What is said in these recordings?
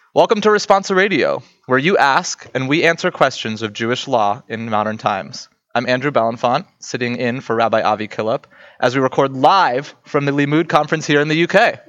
Welcome to Responsa Radio, where you ask and we answer questions of Jewish law in modern times. I'm Andrew Belenfant, sitting in for Rabbi Avi Killip, as we record live from the Limud conference here in the UK.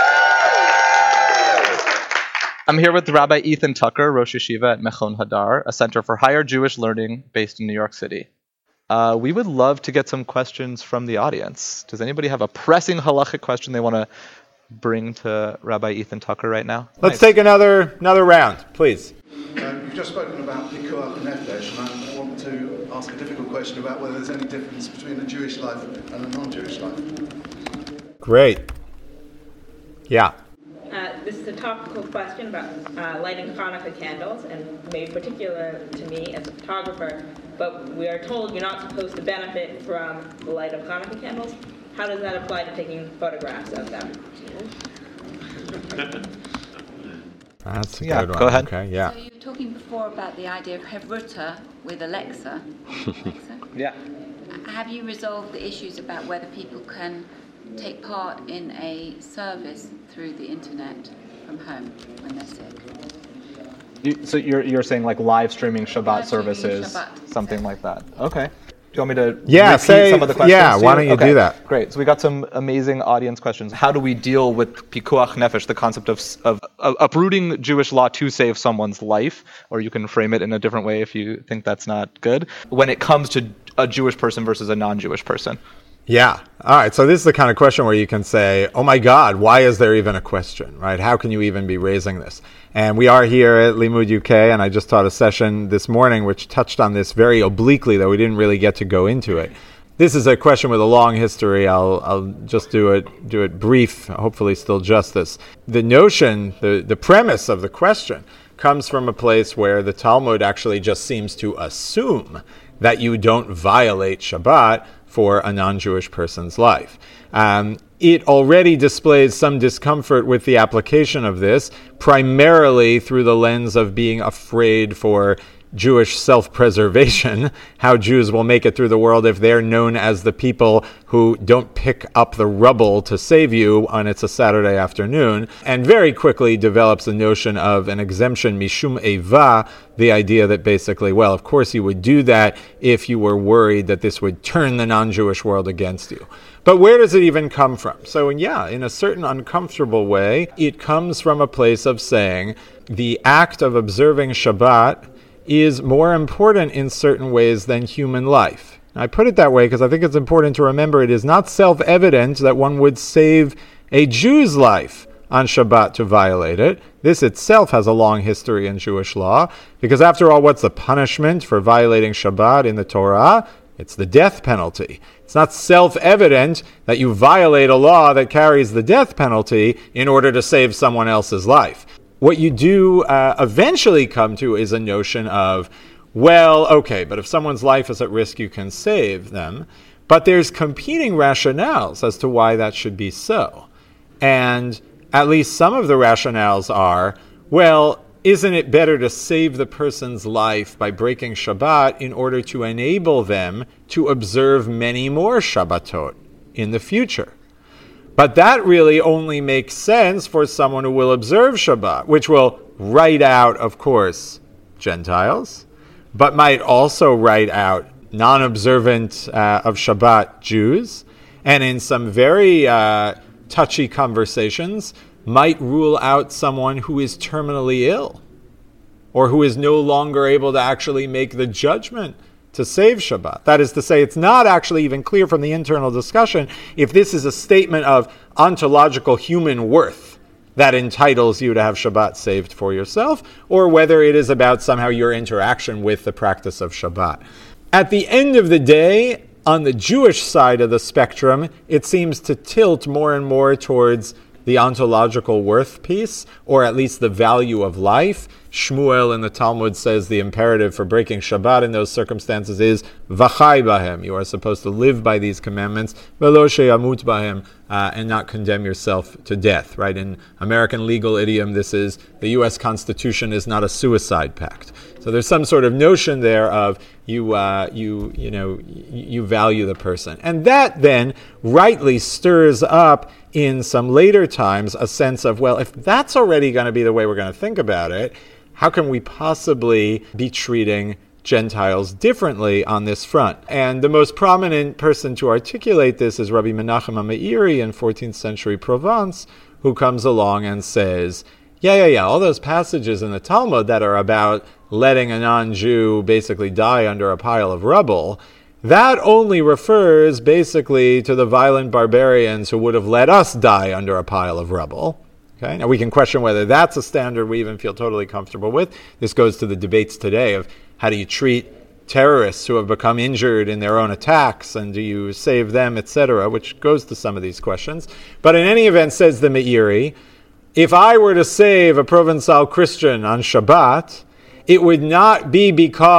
I'm here with Rabbi Ethan Tucker, Rosh Yeshiva at Mechon Hadar, a center for higher Jewish learning based in New York City. We would love to get some questions from the audience. Does anybody have a pressing halachic question they want to bring to Rabbi Ethan Tucker right now? Let's take another round, please. You've just spoken about Pikuach Nefesh, and I want to ask a difficult question about whether there's any difference between a Jewish life and a non-Jewish life. Great. Yeah. This is a topical question about lighting Hanukkah candles, and maybe particular to me as a photographer, but we are told you're not supposed to benefit from the light of Hanukkah candles. How does that apply to taking photographs of them? That's a good one. Go ahead. Okay, yeah. So you were talking before about the idea of Hevruta with Alexa. Yeah. Have you resolved the issues about whether people can take part in a service through the internet from home when they're sick? So you're saying like live streaming Shabbat Live streaming services, Shabbat, something exactly. like that. Okay. Do you want me to Yeah, repeat some of the questions? yeah, to why don't you do that? Great. So we got some amazing audience questions. How do we deal with Pikuach Nefesh, the concept of uprooting Jewish law to save someone's life? Or you can frame it in a different way if you think that's not good. When it comes to a Jewish person versus a non-Jewish person. Yeah. All right. So this is the kind of question where you can say, oh my God, why is there even a question, right? How can you even be raising this? And we are here at Limud UK, and I just taught a session this morning which touched on this very obliquely, though we didn't really get to go into it. This is a question with a long history. I'll just do it brief, hopefully still justice. The notion, the premise of the question comes from a place where the Talmud actually just seems to assume that you don't violate Shabbat for a non-Jewish person's life. It already displays some discomfort with the application of this, primarily through the lens of being afraid for Jewish self-preservation, how Jews will make it through the world if they're known as the people who don't pick up the rubble to save you on it's a Saturday afternoon, and very quickly develops the notion of an exemption mishum eva, the idea that basically, well, of course you would do that if you were worried that this would turn the non-Jewish world against you. But where does it even come from? So, in a certain uncomfortable way, it comes from a place of saying the act of observing Shabbat is more important in certain ways than human life. I put it that way because I think it's important to remember it is not self-evident that one would save a Jew's life on Shabbat to violate it. This itself has a long history in Jewish law, because after all, what's the punishment for violating Shabbat in the Torah? It's the death penalty. It's not self-evident that you violate a law that carries the death penalty in order to save someone else's life. What you do eventually come to is a notion of, well, okay, but if someone's life is at risk, you can save them. But there's competing rationales as to why that should be so. And at least some of the rationales are, well, isn't it better to save the person's life by breaking Shabbat in order to enable them to observe many more Shabbatot in the future? But that really only makes sense for someone who will observe Shabbat, which will write out, of course, Gentiles, but might also write out non-observant of Shabbat Jews, and in some very touchy conversations, might rule out someone who is terminally ill, or who is no longer able to actually make the judgment to save Shabbat. That is to say, it's not actually even clear from the internal discussion if this is a statement of ontological human worth that entitles you to have Shabbat saved for yourself, or whether it is about somehow your interaction with the practice of Shabbat. At the end of the day, on the Jewish side of the spectrum, it seems to tilt more and more towards the ontological worth piece, or at least the value of life, Shmuel in the Talmud says the imperative for breaking Shabbat in those circumstances is v'chai bahem. You are supposed to live by these commandments, v'lo sheyamut bahem, and not condemn yourself to death. Right? In American legal idiom, this is the U.S. Constitution is not a suicide pact. So there's some sort of notion there of you value the person, and that then rightly stirs up in some later times a sense of, well, if that's already going to be the way we're going to think about it, how can we possibly be treating Gentiles differently on this front? And the most prominent person to articulate this is Rabbi Menachem HaMeiri in 14th century Provence, who comes along and says, yeah, all those passages in the Talmud that are about letting a non-Jew basically die under a pile of rubble, that only refers basically to the violent barbarians who would have let us die under a pile of rubble. Okay? Now we can question whether that's a standard we even feel totally comfortable with. This goes to the debates today of how do you treat terrorists who have become injured in their own attacks, and do you save them, etc., which goes to some of these questions. But in any event, says the Meiri, if I were to save a Provençal Christian on Shabbat, it would not be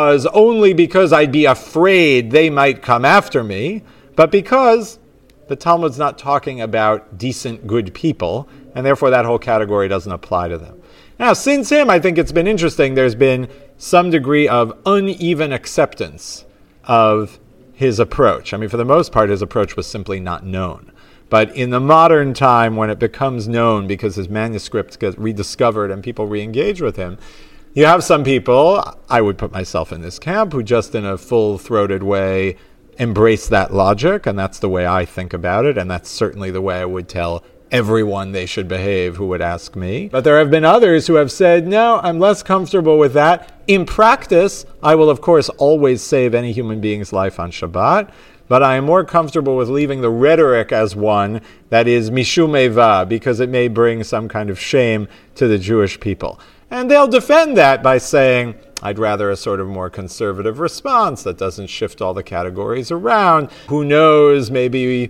only because I'd be afraid they might come after me, but because the Talmud's not talking about decent, good people, and therefore that whole category doesn't apply to them. Now, since him, I think it's been interesting. There's been some degree of uneven acceptance of his approach. I mean, for the most part, his approach was simply not known. But in the modern time, when it becomes known because his manuscripts get rediscovered and people re-engage with him, you have some people, I would put myself in this camp, who just in a full-throated way embrace that logic, and that's the way I think about it, and that's certainly the way I would tell everyone they should behave who would ask me. But there have been others who have said, no, I'm less comfortable with that. In practice, I will, of course, always save any human being's life on Shabbat, but I am more comfortable with leaving the rhetoric as one that is mishum eva, because it may bring some kind of shame to the Jewish people. And they'll defend that by saying, I'd rather a sort of more conservative response that doesn't shift all the categories around. Who knows, maybe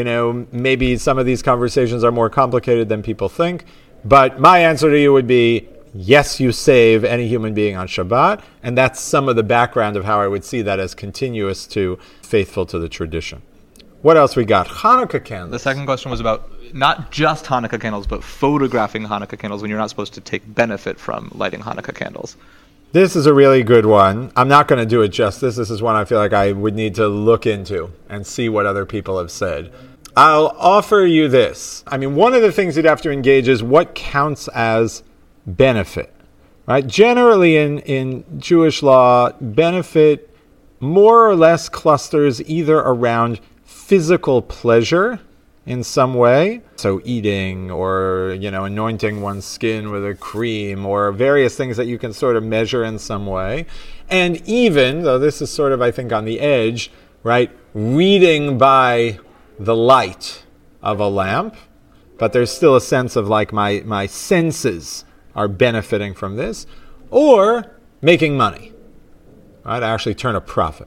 some of these conversations are more complicated than people think. But my answer to you would be, yes, you save any human being on Shabbat, and that's some of the background of how I would see that as continuous to faithful to the tradition. What else we got? Hanukkah candles. The second question was about not just Hanukkah candles, but photographing Hanukkah candles when you're not supposed to take benefit from lighting Hanukkah candles. This is a really good one. I'm not going to do it justice. This is one I feel like I would need to look into and see what other people have said. I'll offer you this. I mean, one of the things you'd have to engage is what counts as benefit. Right? Generally in Jewish law, benefit more or less clusters either around physical pleasure in some way, so eating or anointing one's skin with a cream or various things that you can sort of measure in some way, and even though this is sort of, I think, on the edge, right, reading by the light of a lamp, but there's still a sense of like my senses are benefiting from this, or making money, right? I actually turn a profit.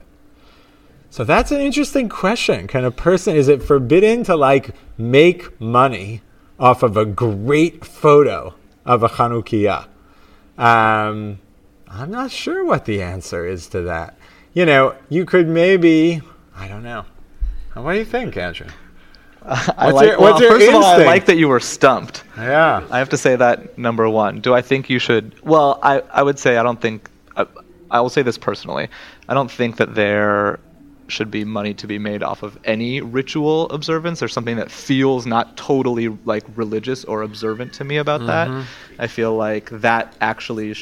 So that's an interesting question. Is it forbidden to make money off of a great photo of a Chanukiah? I'm not sure what the answer is to that. You could maybe, I don't know. What do you think, Andrew? First of all, I like that you were stumped. Yeah. I have to say that, number one. Do I think you should? Well, I would say I don't think, I will say this personally. I don't think that there should be money to be made off of any ritual observance. There's something that feels not totally religious or observant to me about that. I feel like that actually,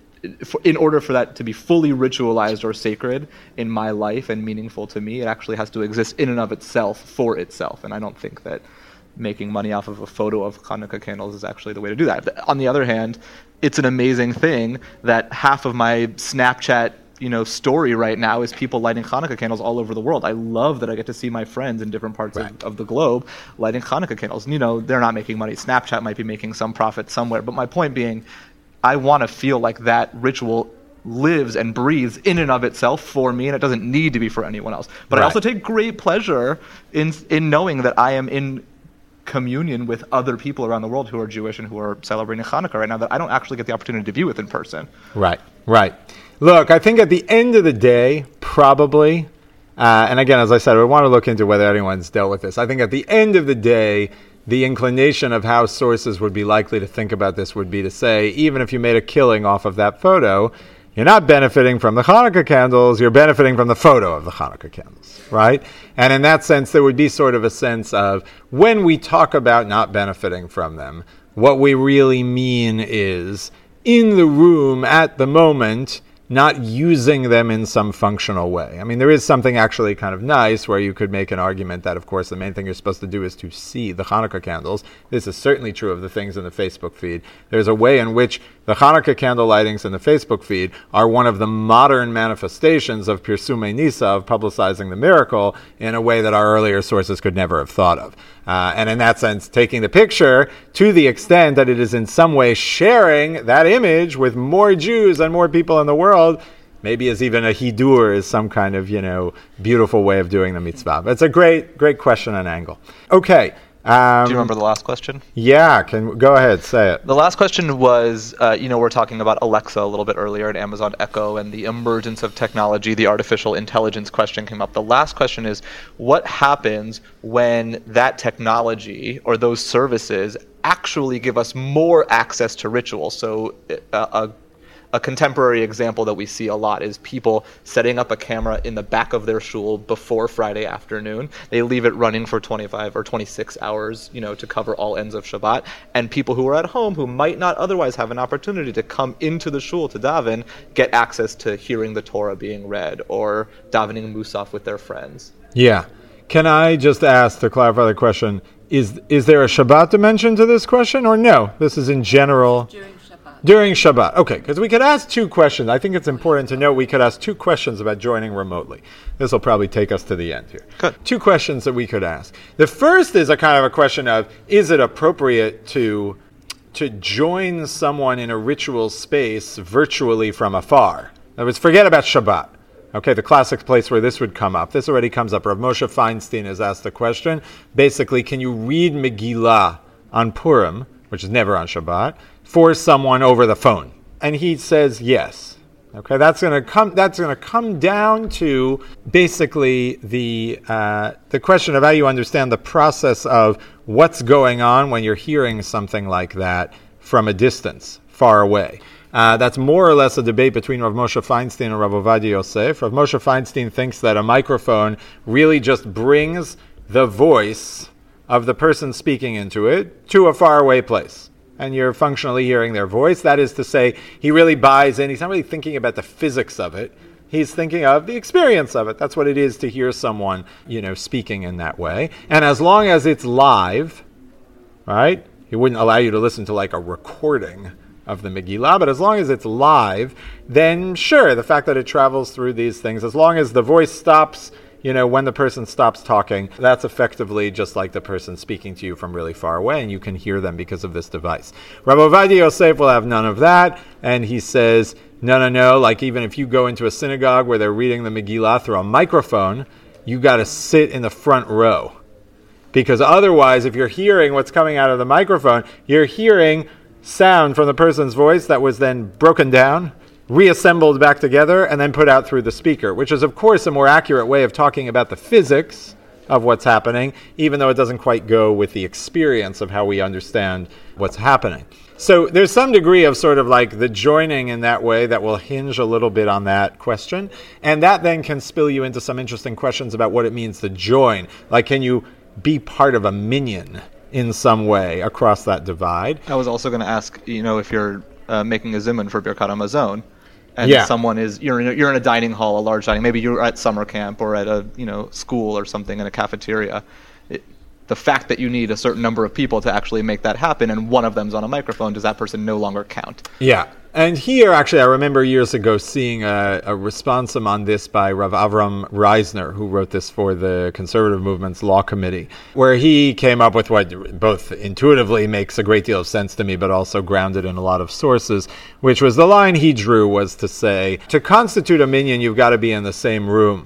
in order for that to be fully ritualized or sacred in my life and meaningful to me, it actually has to exist in and of itself for itself. And I don't think that making money off of a photo of Hanukkah candles is actually the way to do that. But on the other hand, it's an amazing thing that half of my Snapchat story right now is people lighting Hanukkah candles all over the world. I love that I get to see my friends in different parts of the globe lighting Hanukkah candles. They're not making money. Snapchat might be making some profit somewhere. But my point being, I want to feel like that ritual lives and breathes in and of itself for me, and it doesn't need to be for anyone else. But I also take great pleasure in knowing that I am in communion with other people around the world who are Jewish and who are celebrating Hanukkah right now that I don't actually get the opportunity to be with in person. Right. Look, I think at the end of the day, probably, and again, as I said, I want to look into whether anyone's dealt with this. I think at the end of the day, the inclination of how sources would be likely to think about this would be to say, even if you made a killing off of that photo, you're not benefiting from the Hanukkah candles, you're benefiting from the photo of the Hanukkah candles, right? And in that sense, there would be sort of a sense of, when we talk about not benefiting from them, what we really mean is, in the room at the moment, not using them in some functional way. I mean, there is something actually kind of nice where you could make an argument that, of course, the main thing you're supposed to do is to see the Hanukkah candles. This is certainly true of the things in the Facebook feed. There's a way in which the Hanukkah candle lightings in the Facebook feed are one of the modern manifestations of Pirsumei Nisa, of publicizing the miracle, in a way that our earlier sources could never have thought of. And in that sense, taking the picture to the extent that it is in some way sharing that image with more Jews and more people in the world, maybe as even a hidur, is some kind of, beautiful way of doing the mitzvah. But it's a great question and angle. Okay. Do you remember the last question? Yeah, go ahead, say it. The last question was, we're talking about Alexa a little bit earlier and Amazon Echo and the emergence of technology. The artificial intelligence question came up. The last question is, what happens when that technology or those services actually give us more access to rituals? So a contemporary example that we see a lot is people setting up a camera in the back of their shul before Friday afternoon. They leave it running for 25 or 26 hours, to cover all ends of Shabbat. And people who are at home who might not otherwise have an opportunity to come into the shul to daven get access to hearing the Torah being read or davening Musaf with their friends. Yeah. Can I just ask, to clarify the question, is there a Shabbat dimension to this question, or no? This is in general. During Shabbat. Okay, because we could ask two questions. I think it's important to note we could ask two questions about joining remotely. This will probably take us to the end here. Good. Two questions that we could ask. The first is a kind of a question of, is it appropriate to join someone in a ritual space virtually from afar? In other words, forget about Shabbat. Okay, the classic place where this would come up. This already comes up. Rav Moshe Feinstein has asked the question. Basically, can you read Megillah on Purim, which is never on Shabbat, for someone over the phone? And he says yes. Okay, that's going to come down to basically the question of how you understand the process of what's going on when you're hearing something like that from a distance, far away. That's more or less a debate between Rav Moshe Feinstein and Rav Ovadia Yosef. Rav Moshe Feinstein thinks that a microphone really just brings the voice of the person speaking into it to a faraway place, and you're functionally hearing their voice. That is to say, he really buys in. He's not really thinking about the physics of it. He's thinking of the experience of it. That's what it is to hear someone, speaking in that way. And as long as it's live, right? He wouldn't allow you to listen to like a recording of the Megillah, but as long as it's live, then sure, the fact that it travels through these things, as long as the voice stops, when the person stops talking, that's effectively just like the person speaking to you from really far away, and you can hear them because of this device. Rav Ovadia Yosef will have none of that, and he says, no, like even if you go into a synagogue where they're reading the Megillah through a microphone, you got to sit in the front row. Because otherwise, if you're hearing what's coming out of the microphone, you're hearing sound from the person's voice that was then broken down, reassembled back together, and then put out through the speaker, which is, of course, a more accurate way of talking about the physics of what's happening, even though it doesn't quite go with the experience of how we understand what's happening. So there's some degree of sort of like the joining in that way that will hinge a little bit on that question, and that then can spill you into some interesting questions about what it means to join. Like, can you be part of a minyan in some way across that divide? I was also going to ask, if you're making a zimun for Birkat HaMazon, and someone is, you're in a dining hall, a large dining, maybe you're at summer camp or at a school or something in a cafeteria. The fact that you need a certain number of people to actually make that happen, and one of them's on a microphone, does that person no longer count? Yeah. And here, actually, I remember years ago seeing a responsum on this by Rav Avram Reisner, who wrote this for the Conservative Movement's Law Committee, where he came up with what both intuitively makes a great deal of sense to me, but also grounded in a lot of sources, which was the line he drew was to say, to constitute a minyan, you've got to be in the same room.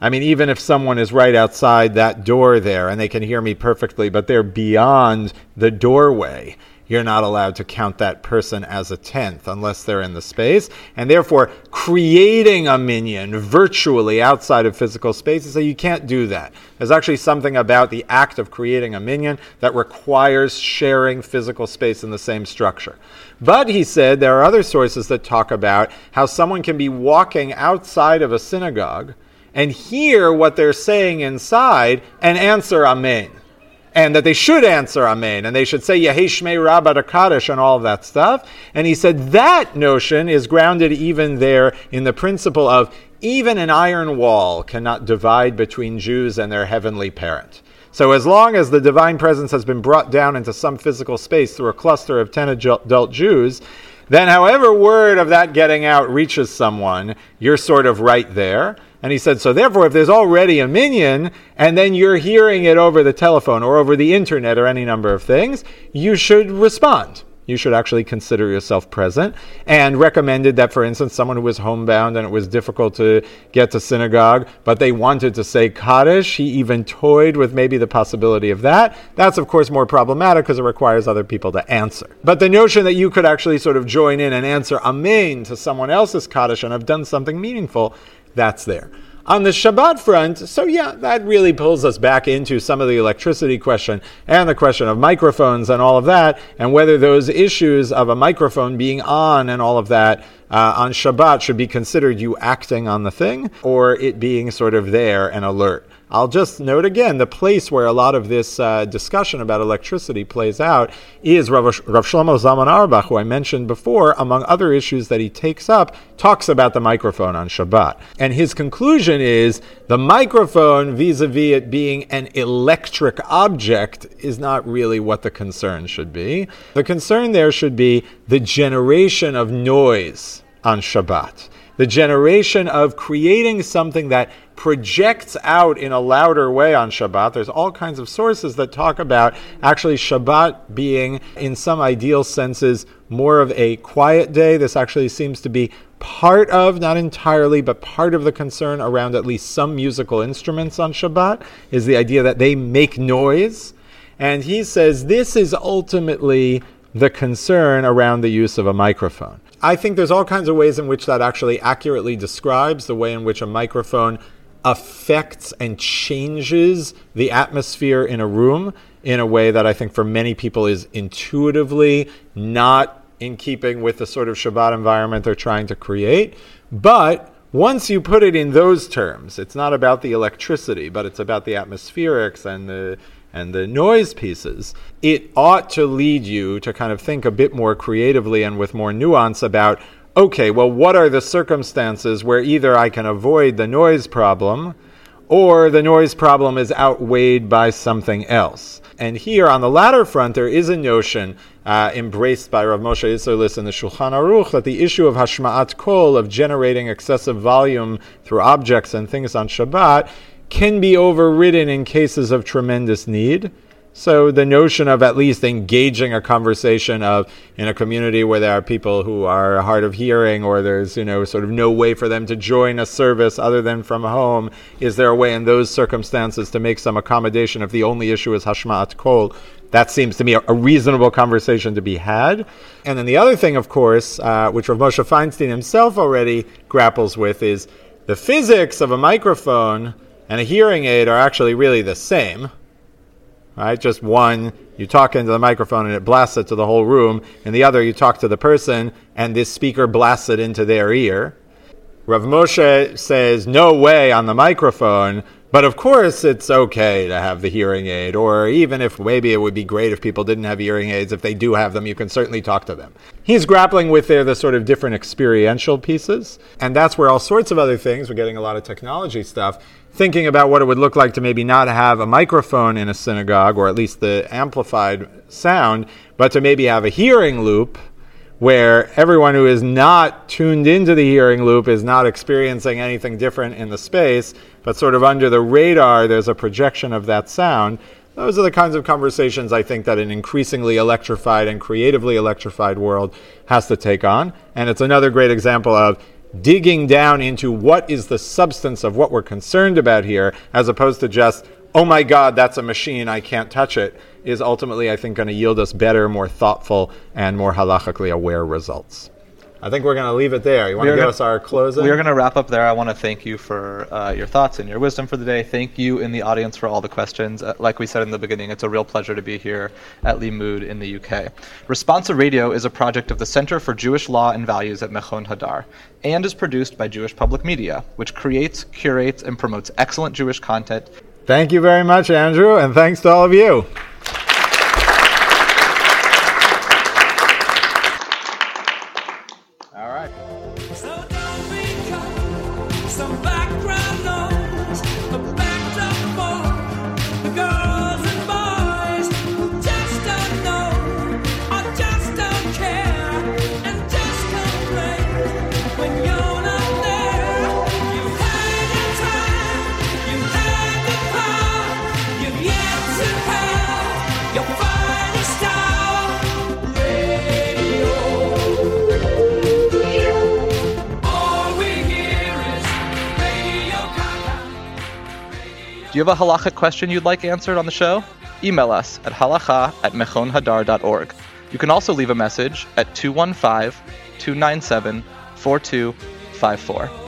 I mean, even if someone is right outside that door there and they can hear me perfectly, but they're beyond the doorway, you're not allowed to count that person as a 10th unless they're in the space. And therefore, creating a minyan virtually outside of physical space, so you can't do that. There's actually something about the act of creating a minyan that requires sharing physical space in the same structure. But he said there are other sources that talk about how someone can be walking outside of a synagogue and hear what they're saying inside and answer Amen. And that they should answer Amen, and they should say Yehei Shmei Rabbah Kaddish and all of that stuff. And he said that notion is grounded even there in the principle of even an iron wall cannot divide between Jews and their heavenly parent. So as long as the divine presence has been brought down into some physical space through a cluster of 10 adult Jews, then however word of that getting out reaches someone, you're sort of right there. And he said, so therefore, if there's already a minyan, and then you're hearing it over the telephone or over the internet or any number of things, you should respond. You should actually consider yourself present, and recommended that, for instance, someone who was homebound and it was difficult to get to synagogue, but they wanted to say Kaddish, he even toyed with maybe the possibility of that. That's, of course, more problematic because it requires other people to answer. But the notion that you could actually sort of join in and answer Amen to someone else's Kaddish and have done something meaningful, that's there. On the Shabbat front, so yeah, that really pulls us back into some of the electricity question and the question of microphones and all of that, and whether those issues of a microphone being on and all of that on Shabbat should be considered you acting on the thing or it being sort of there and alert. I'll just note again, the place where a lot of this discussion about electricity plays out is Rav Shlomo Zalman Auerbach, who I mentioned before, among other issues that he takes up, talks about the microphone on Shabbat. And his conclusion is the microphone, vis-a-vis it being an electric object, is not really what the concern should be. The concern there should be the generation of noise on Shabbat. The generation of creating something that projects out in a louder way on Shabbat. There's all kinds of sources that talk about actually Shabbat being, in some ideal senses, more of a quiet day. This actually seems to be part of, not entirely, but part of the concern around at least some musical instruments on Shabbat, is the idea that they make noise. And he says this is ultimately the concern around the use of a microphone. I think there's all kinds of ways in which that actually accurately describes the way in which a microphone affects and changes the atmosphere in a room in a way that I think for many people is intuitively not in keeping with the sort of Shabbat environment they're trying to create. But once you put it in those terms, it's not about the electricity, but it's about the atmospherics and the noise pieces, it ought to lead you to kind of think a bit more creatively and with more nuance about, okay, well, what are the circumstances where either I can avoid the noise problem or the noise problem is outweighed by something else. And here on the latter front, there is a notion embraced by Rav Moshe Isserlis in the Shulchan Aruch that the issue of hashma'at kol, of generating excessive volume through objects and things on Shabbat, can be overridden in cases of tremendous need. So the notion of at least engaging a conversation of in a community where there are people who are hard of hearing, or there's sort of no way for them to join a service other than from home, is there a way in those circumstances to make some accommodation if the only issue is hashma'at kol? That seems to me a reasonable conversation to be had. And then the other thing, of course, which Rav Moshe Feinstein himself already grapples with, is the physics of a microphone and a hearing aid are actually really the same. Right? Just one, you talk into the microphone and it blasts it to the whole room, and the other, you talk to the person and this speaker blasts it into their ear. Rav Moshe says, no way on the microphone, but of course it's okay to have the hearing aid, or even if maybe it would be great if people didn't have hearing aids, if they do have them, you can certainly talk to them. He's grappling with there the sort of different experiential pieces, and that's where all sorts of other things, we're getting a lot of technology stuff, thinking about what it would look like to maybe not have a microphone in a synagogue, or at least the amplified sound, but to maybe have a hearing loop where everyone who is not tuned into the hearing loop is not experiencing anything different in the space, but sort of under the radar there's a projection of that sound. Those are the kinds of conversations I think that an increasingly electrified and creatively electrified world has to take on. And it's another great example of digging down into what is the substance of what we're concerned about here, as opposed to just, oh my God, that's a machine, I can't touch it, is ultimately, I think, going to yield us better, more thoughtful, and more halachically aware results. I think we're going to leave it there. You want to give us our closing? We're going to wrap up there. I want to thank you for your thoughts and your wisdom for the day. Thank you in the audience for all the questions. Like we said in the beginning, it's a real pleasure to be here at Limud in the UK. Responsa Radio is a project of the Center for Jewish Law and Values at Mechon Hadar and is produced by Jewish Public Media, which creates, curates, and promotes excellent Jewish content. Thank you very much, Andrew, and thanks to all of you. Do you have a halachic question you'd like answered on the show? Email us at halacha@mechonhadar.org. You can also leave a message at 215-297-4254.